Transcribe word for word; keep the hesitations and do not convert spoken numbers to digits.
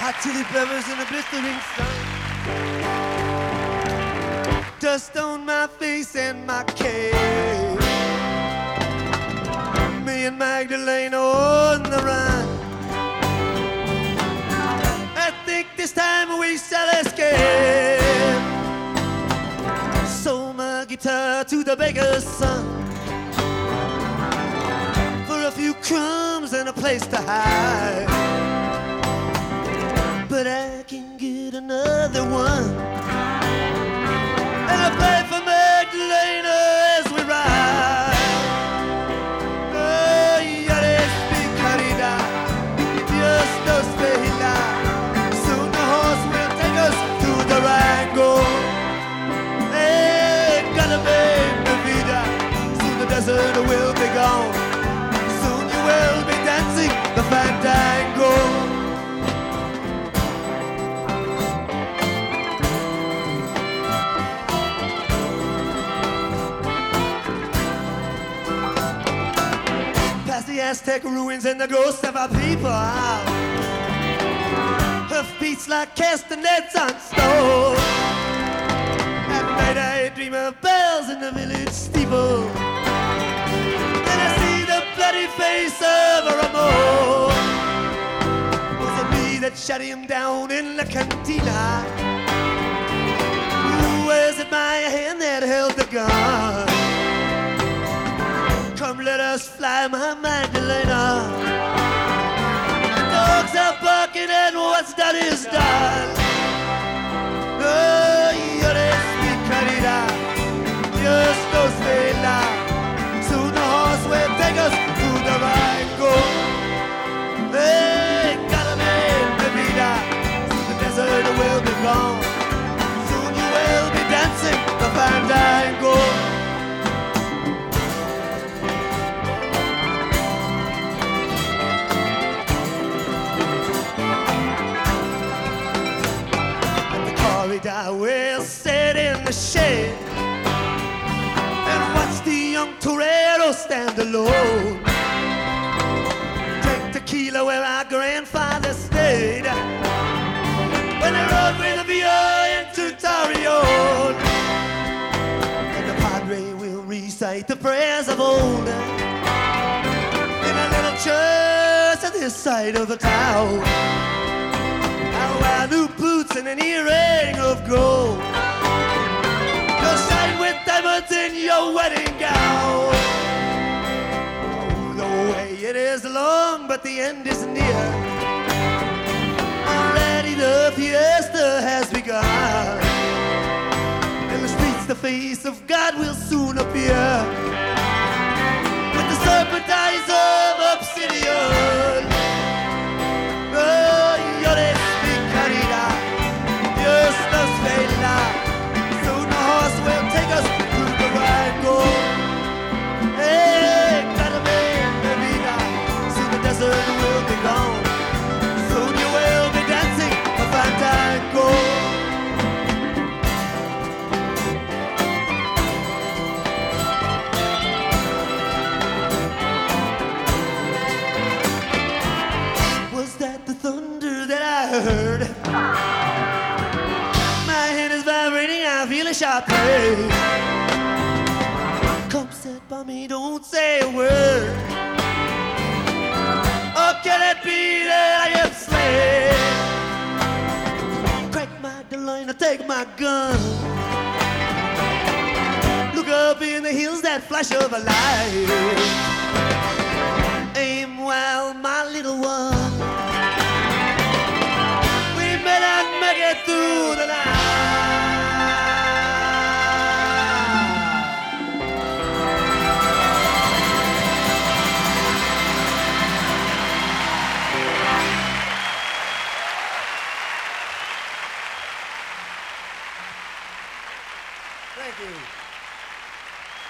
Hot chili peppers in the blistering sun. Dust on my face and my cave. Me and Magdalena on the run. I think this time we shall escape. Sold my guitar to the baker's son for a few crumbs and a place to hide. But I can get another one, and I play for Magdalena as we ride. Oh, yare spicarida, Dios nos veila. Soon the horse will take us to the Rango. Hey, gonna be the vida. Soon the desert will be gone. Soon you will be dancing the fandango. The Aztec ruins and the ghosts of our people. Her feet's like castanets on stone. At night I dream of bells in the village steeple. Then I see the bloody face of a Ramon. Was it me that shut him down in La Cantina? Ooh, was it my hand that held the gun? Come, let us fly, my Magdalena. The dogs are barking and what's done is done. Oh, yo les picarida, Dios nos vela. Soon the horse will take us to the Rango. Hey, gotta be the vida. Soon the desert will be gone. Soon you will be dancing the fandango. I will sit in the shade and watch the young torero stand alone. Drink tequila where our grandfather stayed when they rode with the V O into Torreon. And the padre will recite the prayers of old in a little church at this side of the town. I'll wear new boots and an earring of gold. You'll shine with diamonds in your wedding gown. Oh, the way it is long, but the end is near. Already the fiesta has begun. In the streets the face of God will soon appear, with the serpent eyes of obsidian. Oh, you're Dios nos vela. Soon the horse will take us to the Rango. Hey, gotta be the vida. Soon the desert will be gone. Soon you will be dancing a fandango. Was that the thunder that I heard? I feel a sharp pain. Come sit by me, don't say a word. Or can it be that I am slain? Crack Magdalena, take my gun. Look up in the hills, that flash of a light. Aim well, my little one.